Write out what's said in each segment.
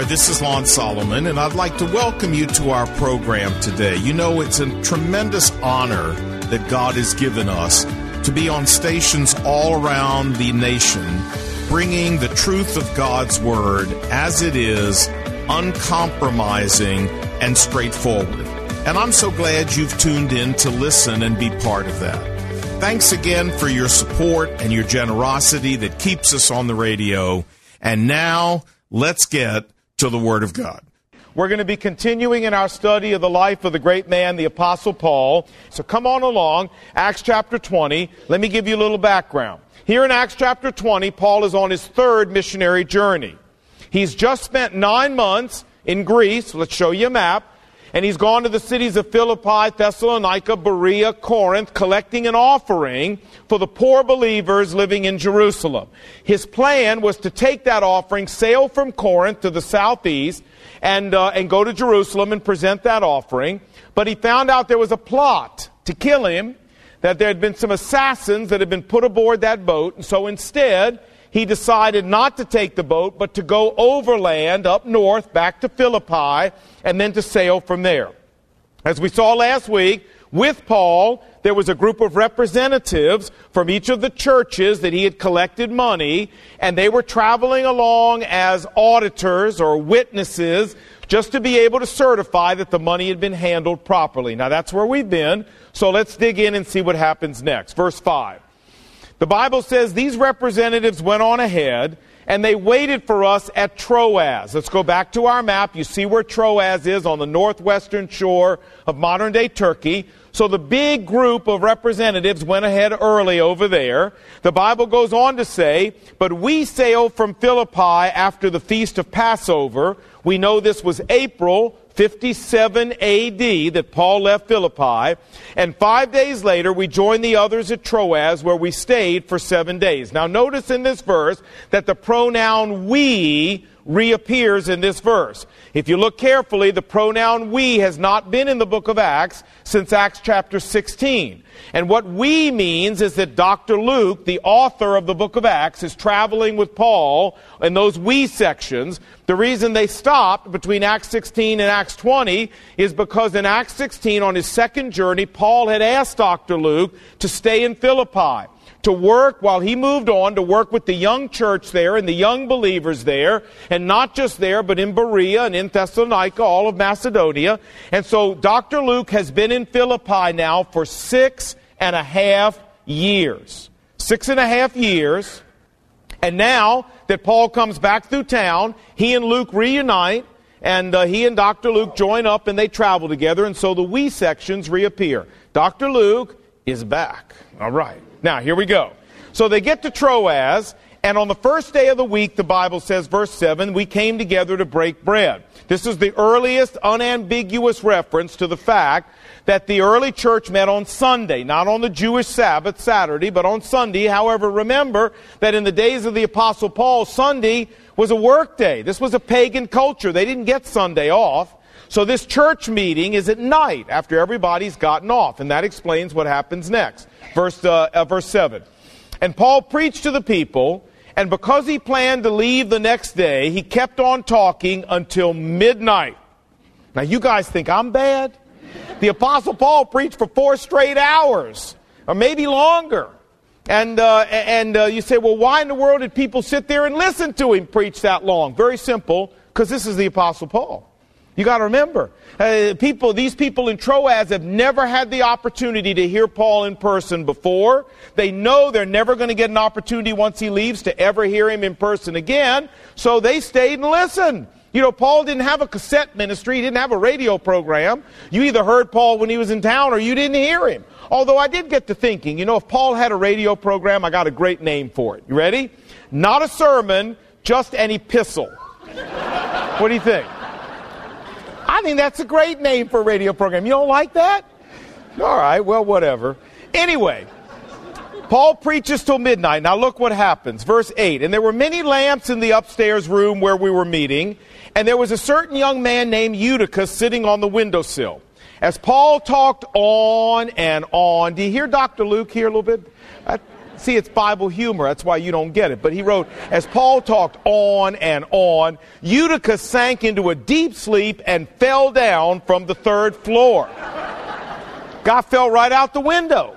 this is Lon Solomon, and I'd like to welcome you to our program today. You know, it's a tremendous honor that God has given us to be on stations all around the nation, bringing the truth of God's Word as it is, uncompromising and straightforward. And I'm so glad you've tuned in to listen and be part of that. Thanks again for your support and your generosity that keeps us on the radio. And now, let's get to the Word of God. We're going to be continuing in our study of the life of the great man, the Apostle Paul. So come on along, Acts chapter 20. Let me give you a little background. Here in Acts chapter 20, Paul is on his third missionary journey. He's just spent 9 months in Greece. Let's show you a map. And he's gone to the cities of Philippi, Thessalonica, Berea, Corinth, collecting an offering for the poor believers living in Jerusalem. His plan was to take that offering, sail from Corinth to the southeast, and go to Jerusalem and present that offering. But he found out there was a plot to kill him, that there had been some assassins that had been put aboard that boat. And so instead, he decided not to take the boat, but to go overland up north, back to Philippi, and then to sail from there. As we saw last week, with Paul, there was a group of representatives from each of the churches that he had collected money, and they were traveling along as auditors or witnesses just to be able to certify that the money had been handled properly. Now that's where we've been, so let's dig in and see what happens next. Verse 5. The Bible says these representatives went on ahead and they waited for us at Troas. Let's go back to our map. You see where Troas is on the northwestern shore of modern-day Turkey. So the big group of representatives went ahead early over there. The Bible goes on to say, but we sailed from Philippi after the feast of Passover. We know this was April 57 A.D. that Paul left Philippi, and 5 days later we joined the others at Troas, where we stayed for 7 days. Now notice in this verse that the pronoun we reappears in this verse. If you look carefully, the pronoun we has not been in the book of Acts since Acts chapter 16. And what we means is that Dr. Luke, the author of the book of Acts, is traveling with Paul in those we sections. The reason they stopped between Acts 16 and Acts 20 is because in Acts 16, on his second journey, Paul had asked Dr. Luke to stay in Philippi, to work while he moved on, to work with the young church there and the young believers there, and not just there, but in Berea and in Thessalonica, all of Macedonia. And so Dr. Luke has been in Philippi now for 6.5 years. 6.5 years. And now that Paul comes back through town, he and Luke reunite, and he and Dr. Luke join up and they travel together, and so the we sections reappear. Dr. Luke is back. All right. Now, here we go. So they get to Troas, and on the first day of the week, the Bible says, verse 7, we came together to break bread. This is the earliest unambiguous reference to the fact that the early church met on Sunday, not on the Jewish Sabbath, Saturday, but on Sunday. However, remember that in the days of the Apostle Paul, Sunday was a work day. This was a pagan culture. They didn't get Sunday off. So this church meeting is at night after everybody's gotten off, and that explains what happens next. Verse 7. And Paul preached to the people, and because he planned to leave the next day, he kept on talking until midnight. Now you guys think I'm bad? The Apostle Paul preached for 4 straight hours, or maybe longer. And you say, well, why in the world did people sit there and listen to him preach that long? Very simple, because this is the Apostle Paul. You got to remember, these people in Troas have never had the opportunity to hear Paul in person before. They know they're never going to get an opportunity once he leaves to ever hear him in person again. So they stayed and listened. You know, Paul didn't have a cassette ministry. He didn't have a radio program. You either heard Paul when he was in town or you didn't hear him. Although I did get to thinking, you know, if Paul had a radio program, I got a great name for it. You ready? Not a sermon, just an epistle. What do you think? I think that's a great name for a radio program. You don't like that? All right, well, whatever. Anyway, Paul preaches till midnight. Now look what happens. Verse 8. And there were many lamps in the upstairs room where we were meeting, and there was a certain young man named Eutychus sitting on the windowsill. As Paul talked on and on. Do you hear Dr. Luke here a little bit? See, it's Bible humor. That's why you don't get it. But he wrote, as Paul talked on and on, Eutychus sank into a deep sleep and fell down from the 3rd floor. Guy fell right out the window.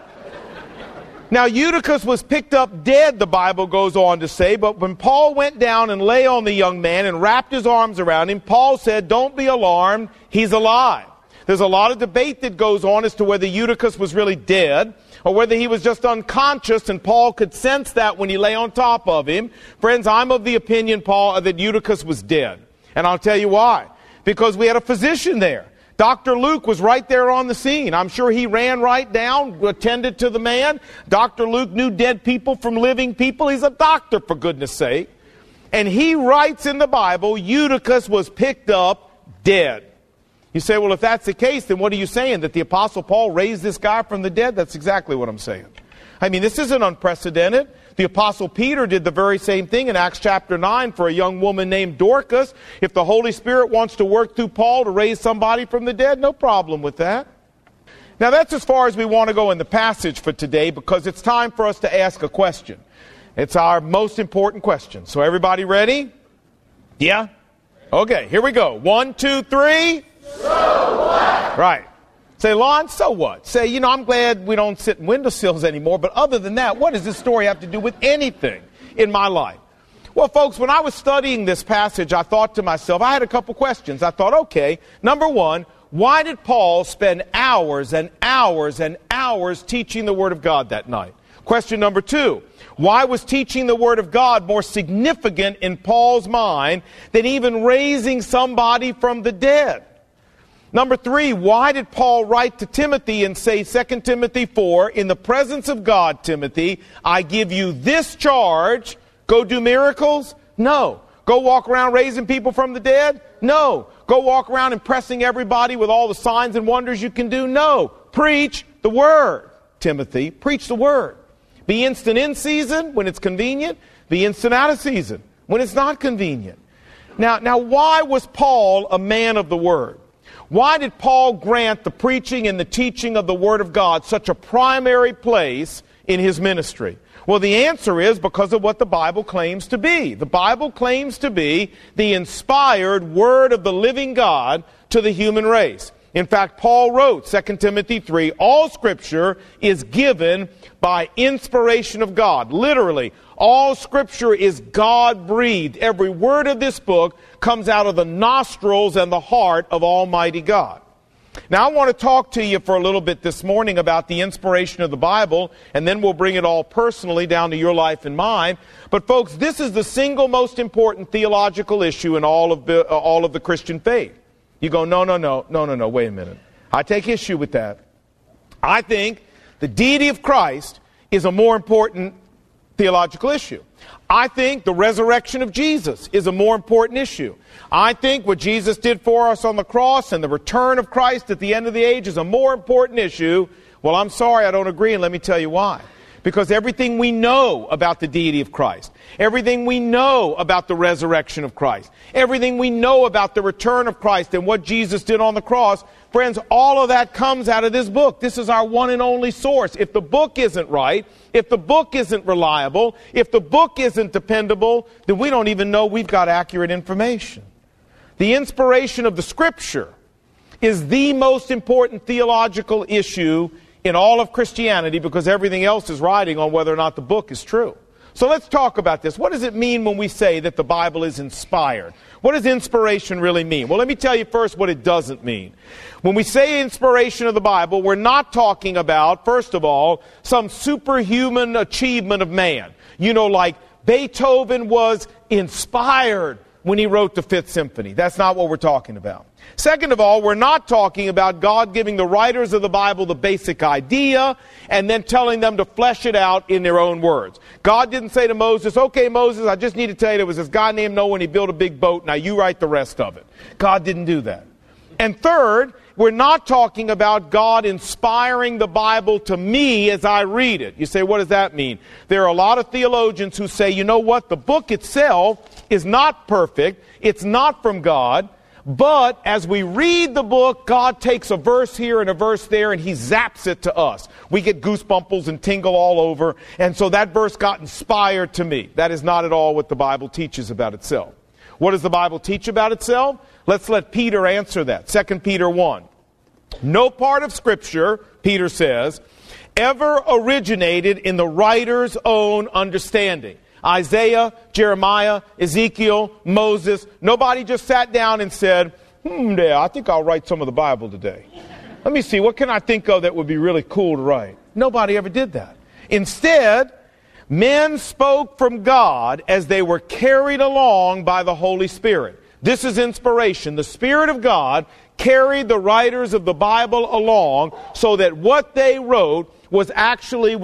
Now, Eutychus was picked up dead, the Bible goes on to say, but when Paul went down and lay on the young man and wrapped his arms around him, Paul said, "Don't be alarmed, he's alive." There's a lot of debate that goes on as to whether Eutychus was really dead or whether he was just unconscious, and Paul could sense that when he lay on top of him. Friends, I'm of the opinion, that Eutychus was dead. And I'll tell you why. Because we had a physician there. Dr. Luke was right there on the scene. I'm sure he ran right down, attended to the man. Dr. Luke knew dead people from living people. He's a doctor, for goodness sake. And he writes in the Bible, Eutychus was picked up dead. You say, well, if that's the case, then what are you saying? That the Apostle Paul raised this guy from the dead? That's exactly what I'm saying. I mean, this isn't unprecedented. The Apostle Peter did the very same thing in Acts chapter 9 for a young woman named Dorcas. If the Holy Spirit wants to work through Paul to raise somebody from the dead, no problem with that. Now, that's as far as we want to go in the passage for today, because it's time for us to ask a question. It's our most important question. So everybody ready? Yeah? Okay, here we go. 1, 2, 3. So what? Right. Say, Lon, so what? Say, I'm glad we don't sit in windowsills anymore, but other than that, what does this story have to do with anything in my life? Well, folks, when I was studying this passage, I thought to myself, I had a couple questions. I thought, okay, number one, why did Paul spend hours and hours and hours teaching the Word of God that night? Question number two, why was teaching the Word of God more significant in Paul's mind than even raising somebody from the dead? Number three, why did Paul write to Timothy and say, 2 Timothy 4, in the presence of God, Timothy, I give you this charge. Go do miracles? No. Go walk around raising people from the dead? No. Go walk around impressing everybody with all the signs and wonders you can do? No. Preach the Word, Timothy. Preach the Word. Be instant in season when it's convenient. Be instant out of season when it's not convenient. Now, why was Paul a man of the Word? Why did Paul grant the preaching and the teaching of the Word of God such a primary place in his ministry? Well, the answer is because of what the Bible claims to be. The Bible claims to be the inspired Word of the living God to the human race. In fact, Paul wrote, 2 Timothy 3, all Scripture is given by inspiration of God. Literally, all Scripture is God-breathed. Every word of this book comes out of the nostrils and the heart of Almighty God. Now, I want to talk to you for a little bit this morning about the inspiration of the Bible, and then we'll bring it all personally down to your life and mine. But, folks, this is the single most important theological issue in all of the Christian faith. You go, no, wait a minute. I take issue with that. I think the deity of Christ is a more important theological issue. I think the resurrection of Jesus is a more important issue. I think what Jesus did for us on the cross and the return of Christ at the end of the age is a more important issue. Well, I'm sorry, I don't agree, and let me tell you why. Because everything we know about the deity of Christ, everything we know about the resurrection of Christ, everything we know about the return of Christ and what Jesus did on the cross, friends, all of that comes out of this book. This is our one and only source. If the book isn't right, if the book isn't reliable, if the book isn't dependable, then we don't even know we've got accurate information. The inspiration of the Scripture is the most important theological issue in all of Christianity, because everything else is riding on whether or not the book is true. So let's talk about this. What does it mean when we say that the Bible is inspired? What does inspiration really mean? Well, let me tell you first what it doesn't mean. When we say inspiration of the Bible, we're not talking about, first of all, some superhuman achievement of man. Like Beethoven was inspired when he wrote the Fifth Symphony. That's not what we're talking about. Second of all, we're not talking about God giving the writers of the Bible the basic idea and then telling them to flesh it out in their own words. God didn't say to Moses, okay, Moses, I just need to tell you there was this guy named Noah and he built a big boat. Now you write the rest of it. God didn't do that. And third, we're not talking about God inspiring the Bible to me as I read it. You say, what does that mean? There are a lot of theologians who say, you know what? The book itself is not perfect. It's not from God. But as we read the book, God takes a verse here and a verse there and he zaps it to us. We get goosebumples and tingle all over. And so that verse got inspired to me. That is not at all what the Bible teaches about itself. What does the Bible teach about itself? Let's let Peter answer that. 2 Peter 1. No part of Scripture, Peter says, ever originated in the writer's own understanding. Isaiah, Jeremiah, Ezekiel, Moses. Nobody just sat down and said, I think I'll write some of the Bible today. Let me see, what can I think of that would be really cool to write? Nobody ever did that. Instead, men spoke from God as they were carried along by the Holy Spirit. This is inspiration. The Spirit of God carried the writers of the Bible along so that what they wrote was actually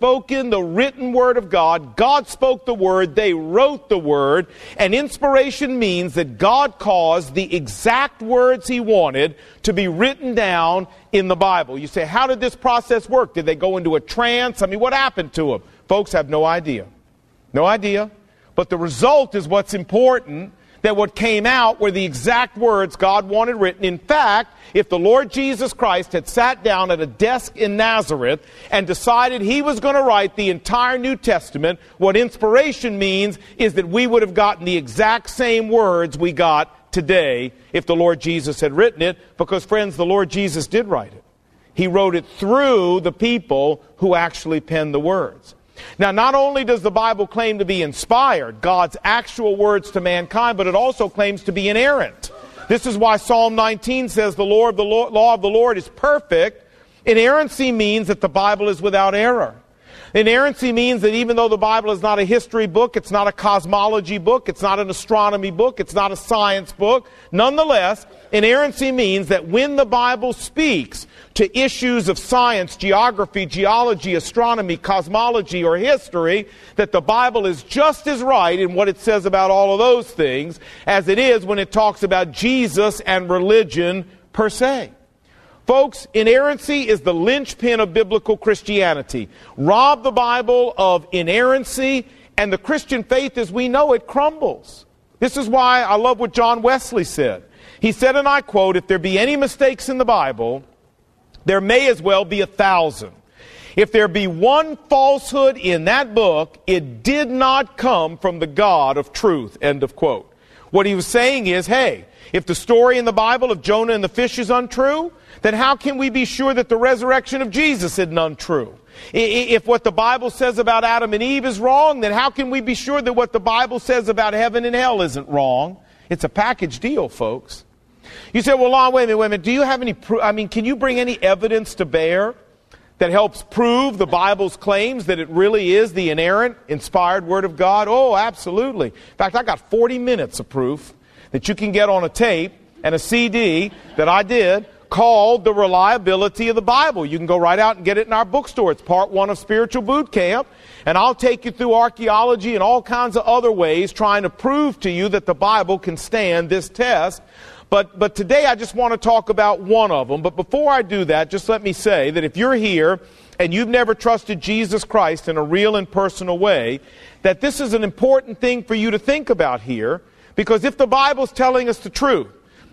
the written word of God. God spoke the word, they wrote the word, and inspiration means that God caused the exact words he wanted to be written down in the Bible. You say, how did this process work? Did they go into a trance? What happened to them? Folks have no idea. No idea. But the result is what's important. That what came out were the exact words God wanted written. In fact, if the Lord Jesus Christ had sat down at a desk in Nazareth and decided he was going to write the entire New Testament, what inspiration means is that we would have gotten the exact same words we got today if the Lord Jesus had written it, because, friends, the Lord Jesus did write it. He wrote it through the people who actually penned the words. Now, not only does the Bible claim to be inspired, God's actual words to mankind, but it also claims to be inerrant. This is why Psalm 19 says the law of the Lord is perfect. Inerrancy means that the Bible is without error. Inerrancy means that even though the Bible is not a history book, it's not a cosmology book, it's not an astronomy book, it's not a science book, nonetheless, inerrancy means that when the Bible speaks to issues of science, geography, geology, astronomy, cosmology, or history, that the Bible is just as right in what it says about all of those things as it is when it talks about Jesus and religion per se. Folks, inerrancy is the linchpin of biblical Christianity. Rob the Bible of inerrancy, and the Christian faith as we know it crumbles. This is why I love what John Wesley said. He said, and I quote, "If there be any mistakes in the Bible, there may as well be 1,000. If there be one falsehood in that book, it did not come from the God of truth." End of quote. What he was saying is, hey, if the story in the Bible of Jonah and the fish is untrue, then how can we be sure that the resurrection of Jesus isn't untrue? If what the Bible says about Adam and Eve is wrong, then how can we be sure that what the Bible says about heaven and hell isn't wrong? It's a package deal, folks. You say, well, Lon, wait a minute. Do you have any proof? Can you bring any evidence to bear that helps prove the Bible's claims that it really is the inerrant, inspired Word of God? Oh, absolutely. In fact, I got 40 minutes of proof that you can get on a tape and a CD that I did called The Reliability of the Bible. You can go right out and get it in our bookstore. It's part 1 of Spiritual Boot Camp. And I'll take you through archaeology and all kinds of other ways trying to prove to you that the Bible can stand this test. But today I just want to talk about one of them. But before I do that, just let me say that if you're here and you've never trusted Jesus Christ in a real and personal way, that this is an important thing for you to think about here. Because if the Bible's telling us the truth,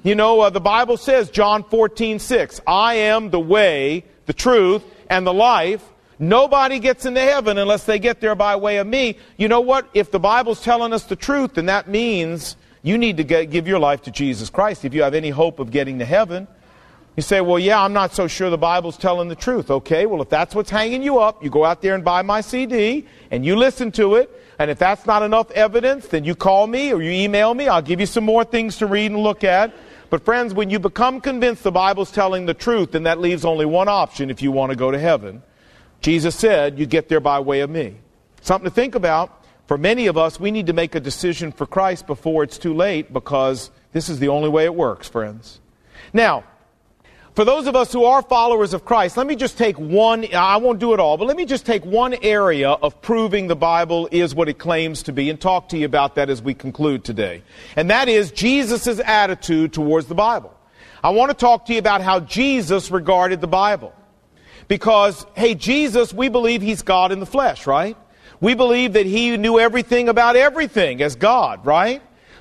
the Bible says, John 14:6, I am the way, the truth, and the life. Nobody gets into heaven unless they get there by way of me. You know what? If the Bible's telling us the truth, then that means you need to give your life to Jesus Christ if you have any hope of getting to heaven. You say, well, yeah, I'm not so sure the Bible's telling the truth. Okay, well, if that's what's hanging you up, you go out there and buy my CD, and you listen to it. And if that's not enough evidence, then you call me or you email me. I'll give you some more things to read and look at. But friends, when you become convinced the Bible's telling the truth, then that leaves only one option if you want to go to heaven. Jesus said, you get there by way of me. Something to think about. For many of us, we need to make a decision for Christ before it's too late, because this is the only way it works, friends. Now, for those of us who are followers of Christ, let me just take one, I won't do it all, but let me just take one area of proving the Bible is what it claims to be and talk to you about that as we conclude today. And that is Jesus' attitude towards the Bible. I want to talk to you about how Jesus regarded the Bible. Because, hey, Jesus, we believe He's God in the flesh, right? We believe that He knew everything about everything as God, right?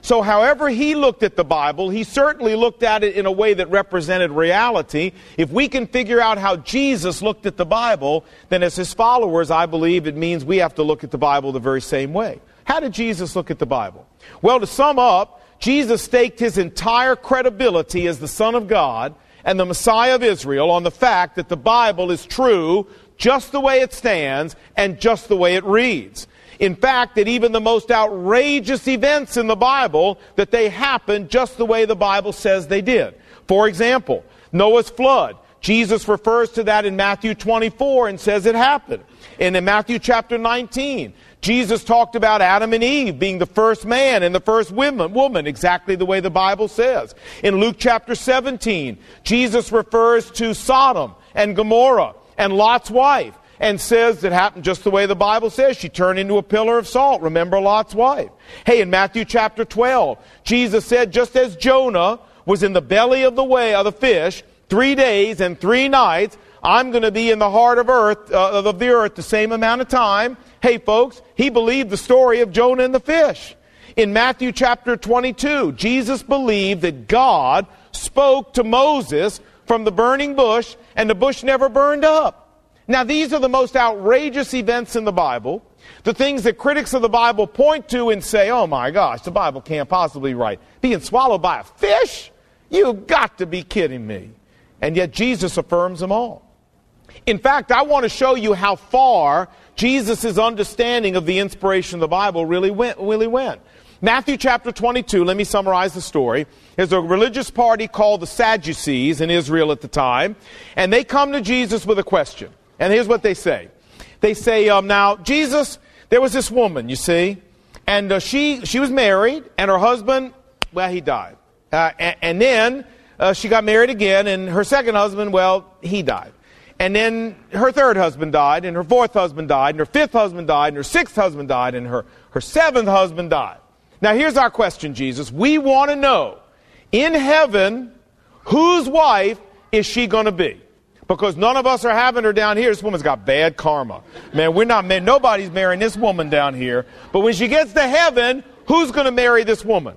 So however he looked at the Bible, he certainly looked at it in a way that represented reality. If we can figure out how Jesus looked at the Bible, then as his followers, I believe it means we have to look at the Bible the very same way. How did Jesus look at the Bible? Well, to sum up, Jesus staked his entire credibility as the Son of God and the Messiah of Israel on the fact that the Bible is true just the way it stands and just the way it reads. In fact, that even the most outrageous events in the Bible, that they happened just the way the Bible says they did. For example, Noah's flood. Jesus refers to that in Matthew 24 and says it happened. And in Matthew chapter 19, Jesus talked about Adam and Eve being the first man and the first woman, exactly the way the Bible says. In Luke chapter 17, Jesus refers to Sodom and Gomorrah and Lot's wife, and says it happened just the way the Bible says. She turned into a pillar of salt. Remember Lot's wife. Hey, in Matthew chapter 12, Jesus said, just as Jonah was in the belly of the fish 3 days and 3 nights, I'm going to be in the heart of the earth the same amount of time. Hey, folks, he believed the story of Jonah and the fish. In Matthew chapter 22, Jesus believed that God spoke to Moses from the burning bush, and the bush never burned up. Now, these are the most outrageous events in the Bible, the things that critics of the Bible point to and say, oh my gosh, the Bible can't possibly be right. Being swallowed by a fish? You've got to be kidding me. And yet Jesus affirms them all. In fact, I want to show you how far Jesus' understanding of the inspiration of the Bible really went. Matthew chapter 22, let me summarize the story. There's a religious party called the Sadducees in Israel at the time, and they come to Jesus with a question. And here's what they say. They say, now, Jesus, there was this woman, you see, and she was married, and her husband, well, he died. And then she got married again, and her second husband, well, he died. And then her third husband died, and her fourth husband died, and her fifth husband died, and her sixth husband died, and her seventh husband died. Now, here's our question, Jesus. We want to know, in heaven, whose wife is she going to be? Because none of us are having her down here. This woman's got bad karma. Man, nobody's marrying this woman down here. But when she gets to heaven, who's going to marry this woman?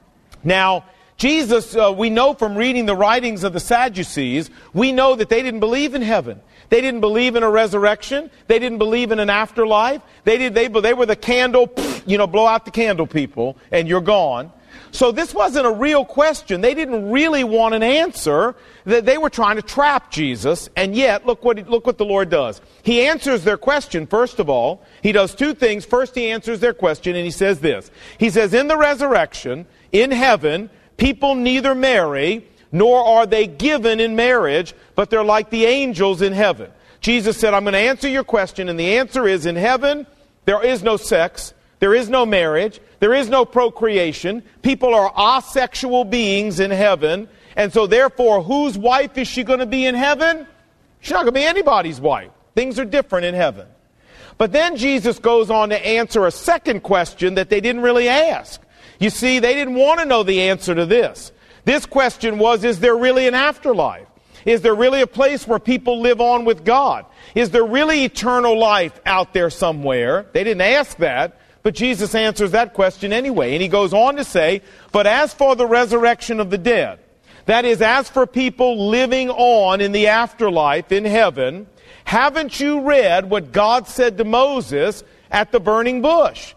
Now, Jesus, we know from reading the writings of the Sadducees, we know that they didn't believe in heaven. They didn't believe in a resurrection. They didn't believe in an afterlife. They were the candle, blow out the candle people, and you're gone. So this wasn't a real question. They didn't really want an answer. They were trying to trap Jesus, and yet, look what the Lord does. He answers their question, first of all. He does two things. First, he answers their question, and he says this. He says, in the resurrection, in heaven, people neither marry, nor are they given in marriage, but they're like the angels in heaven. Jesus said, I'm going to answer your question, and the answer is, in heaven, there is no sex. There is no marriage. There is no procreation. People are asexual beings in heaven. And so therefore, whose wife is she going to be in heaven? She's not going to be anybody's wife. Things are different in heaven. But then Jesus goes on to answer a second question that they didn't really ask. You see, they didn't want to know the answer to this. This question was, is there really an afterlife? Is there really a place where people live on with God? Is there really eternal life out there somewhere? They didn't ask that. But Jesus answers that question anyway. And he goes on to say, but as for the resurrection of the dead, that is, as for people living on in the afterlife in heaven, haven't you read what God said to Moses at the burning bush?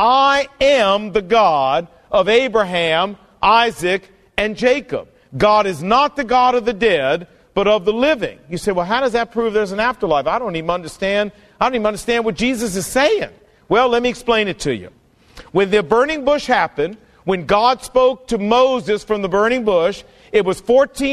I am the God of Abraham, Isaac, and Jacob. God is not the God of the dead, but of the living. You say, well, how does that prove there's an afterlife? I don't even understand what Jesus is saying. Well, let me explain it to you. When the burning bush happened, when God spoke to Moses from the burning bush, it was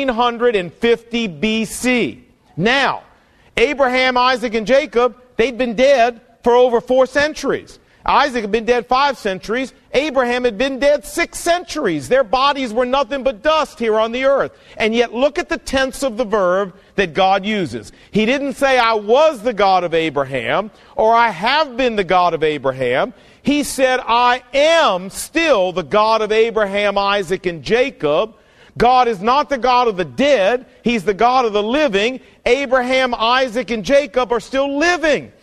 1450 BC. Now, Abraham, Isaac, and Jacob, they'd been dead for over 4 centuries. Isaac had been dead 5 centuries. Abraham had been dead 6 centuries. Their bodies were nothing but dust here on the earth. And yet look at the tense of the verb that God uses. He didn't say, I was the God of Abraham, or I have been the God of Abraham. He said, I am still the God of Abraham, Isaac, and Jacob. God is not the God of the dead. He's the God of the living. Abraham, Isaac, and Jacob are still living.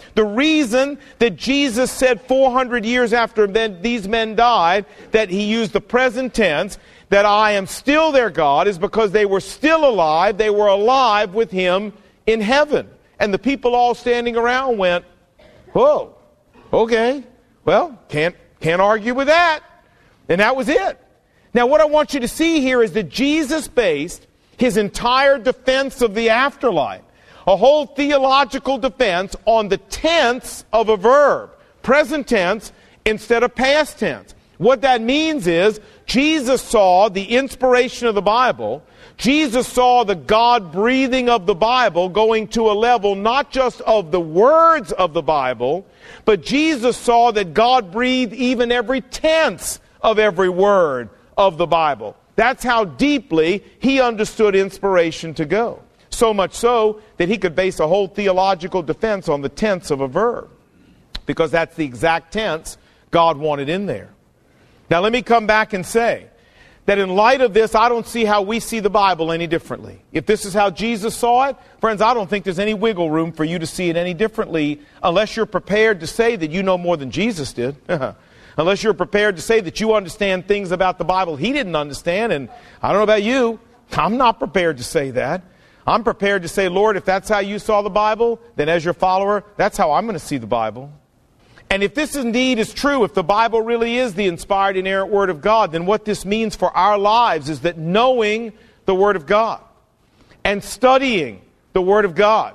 The reason that Jesus said 400 years after these men died that he used the present tense, that I am still their God, is because they were still alive. They were alive with him in heaven. And the people all standing around went, whoa, okay, well, can't argue with that. And that was it. Now what I want you to see here is that Jesus based his entire defense of the afterlife, a whole theological defense, on the tense of a verb, present tense instead of past tense. What that means is Jesus saw the inspiration of the Bible. Jesus saw the God-breathing of the Bible going to a level not just of the words of the Bible, but Jesus saw that God breathed even every tense of every word of the Bible. That's how deeply he understood inspiration to go. So much so that he could base a whole theological defense on the tense of a verb, because that's the exact tense God wanted in there. Now let me come back and say that in light of this, I don't see how we see the Bible any differently. If this is how Jesus saw it, friends, I don't think there's any wiggle room for you to see it any differently unless you're prepared to say that you know more than Jesus did. Unless you're prepared to say that you understand things about the Bible he didn't understand. And I don't know about you, I'm not prepared to say that. I'm prepared to say, Lord, if that's how you saw the Bible, then as your follower, that's how I'm going to see the Bible. And if this indeed is true, if the Bible really is the inspired, inerrant Word of God, then what this means for our lives is that knowing the Word of God and studying the Word of God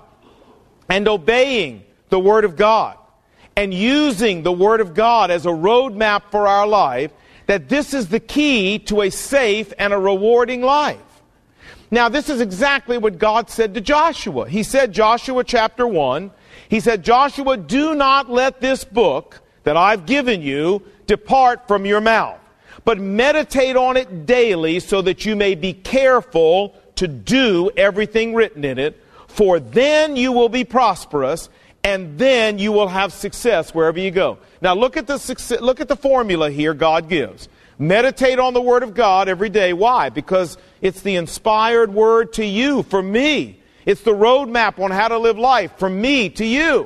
and obeying the Word of God and using the Word of God as a roadmap for our life, that this is the key to a safe and a rewarding life. Now, this is exactly what God said to Joshua. He said, Joshua chapter 1, he said, Joshua, do not let this book that I've given you depart from your mouth, but meditate on it daily so that you may be careful to do everything written in it, for then you will be prosperous and then you will have success wherever you go. Now look at the formula here God gives. Meditate on the Word of God every day. Why? Because it's the inspired Word to you, for me. It's the roadmap on how to live life from me to you.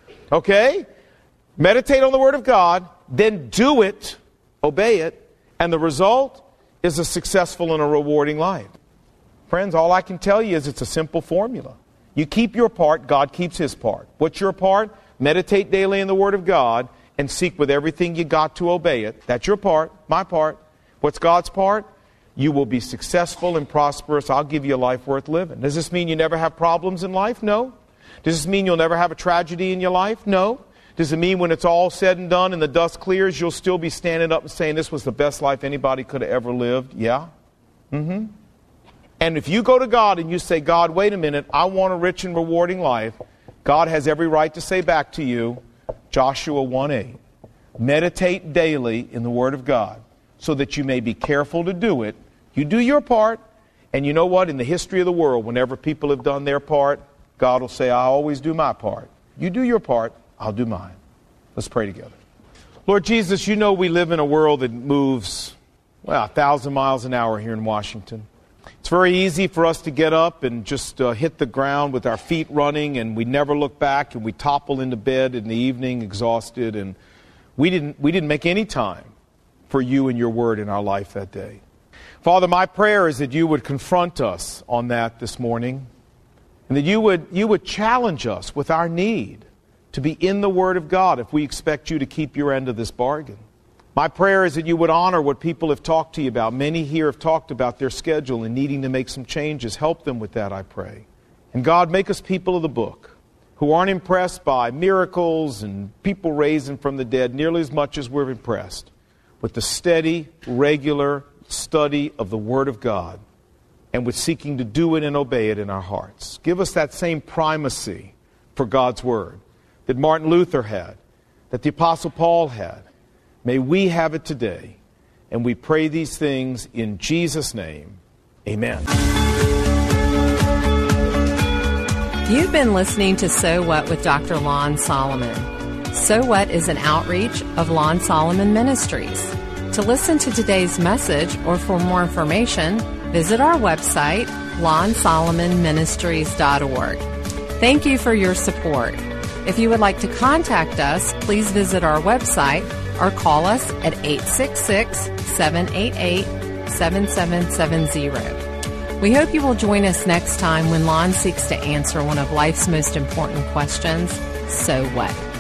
Okay? Meditate on the Word of God, then do it, obey it, and the result is a successful and a rewarding life. Friends, all I can tell you is it's a simple formula. You keep your part, God keeps His part. What's your part? Meditate daily in the Word of God and seek with everything you got to obey it. That's your part, my part. What's God's part? You will be successful and prosperous. I'll give you a life worth living. Does this mean you never have problems in life? No. Does this mean you'll never have a tragedy in your life? No. Does it mean when it's all said and done and the dust clears, you'll still be standing up and saying this was the best life anybody could have ever lived? Yeah. And if you go to God and you say, God, wait a minute, I want a rich and rewarding life, God has every right to say back to you, Joshua 1:8, meditate daily in the Word of God so that you may be careful to do it. You do your part, and you know what? In the history of the world, whenever people have done their part, God will say, I always do my part. You do your part, I'll do mine. Let's pray together. Lord Jesus, you know we live in a world that moves, 1,000 miles an hour here in Washington. It's very easy for us to get up and just hit the ground with our feet running, and we never look back, and we topple into bed in the evening exhausted, and we didn't make any time for you and your word in our life that day. Father, my prayer is that you would confront us on that this morning, and that you would challenge us with our need to be in the Word of God if we expect you to keep your end of this bargain. My prayer is that you would honor what people have talked to you about. Many here have talked about their schedule and needing to make some changes. Help them with that, I pray. And God, make us people of the book who aren't impressed by miracles and people raising from the dead nearly as much as we're impressed with the steady, regular study of the Word of God and with seeking to do it and obey it in our hearts. Give us that same primacy for God's Word that Martin Luther had, that the Apostle Paul had. May we have it today. And we pray these things in Jesus' name. Amen. You've been listening to So What with Dr. Lon Solomon. So What is an outreach of Lon Solomon Ministries. To listen to today's message or for more information, visit our website, lonsolomonministries.org. Thank you for your support. If you would like to contact us, please visit our website or call us at 866-788-7770. We hope you will join us next time when Lon seeks to answer one of life's most important questions, so what?